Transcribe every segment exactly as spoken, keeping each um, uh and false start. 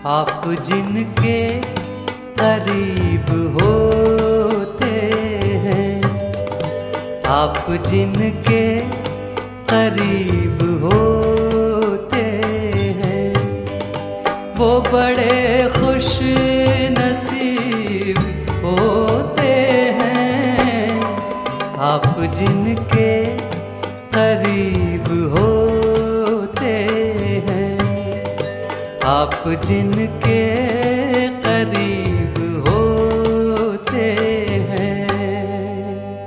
आप जिनके करीब होते हैं, आप जिनके करीब होते हैं, वो बड़े खुश नसीब होते हैं। आप जिनके करीब होते हैं, आप जिनके करीब होते हैं।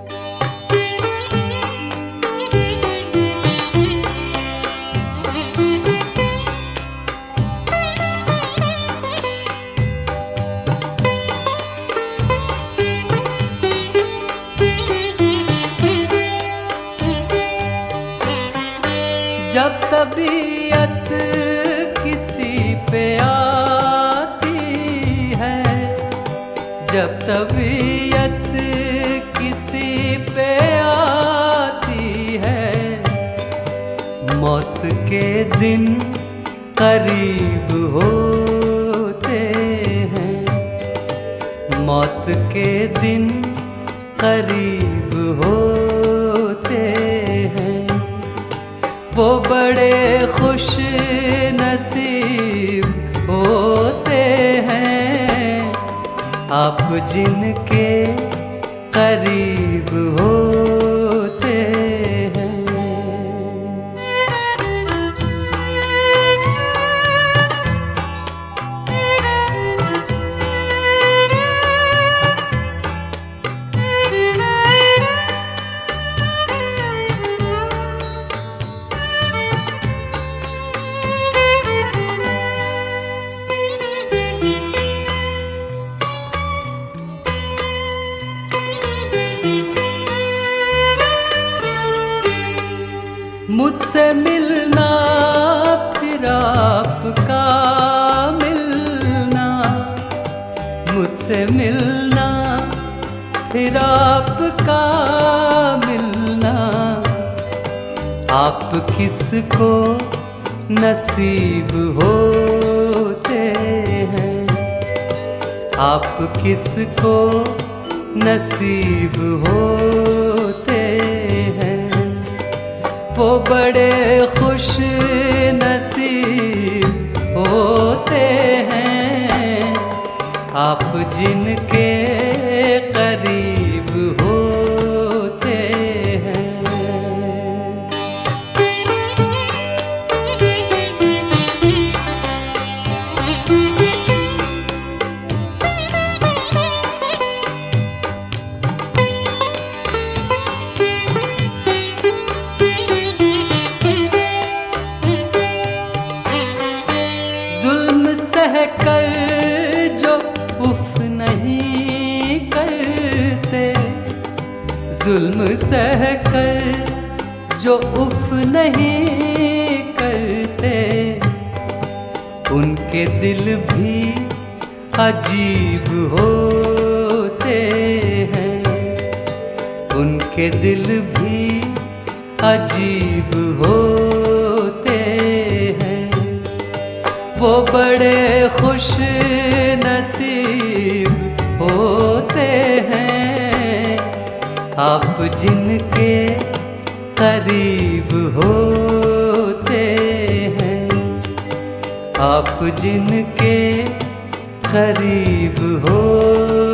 जब तबीयत किसी पे आती है, जब तबीयत किसी पे आती है, मौत के दिन करीब होते हैं, मौत के दिन करीब होते हैं, वो बड़े खुश नसीब होते हैं। आप जिनके करीब होते हैं। मुझसे मिलना फिर आपका मिलना, मुझसे मिलना फिर आपका मिलना, आप किसको नसीब होते हैं, आप किसको नसीब होते हैं, वो बड़े खुश नसीब होते हैं। आप जिनके करीब होते हैं। कर जो उफ नहीं करते, जुल्म सह कर जो उफ नहीं करते, उनके दिल भी अजीब होते हैं, उनके दिल भी अजीब होते हैं, वो बड़े खुश नसीब होते हैं। आप जिनके करीब होते हैं, आप जिनके करीब हो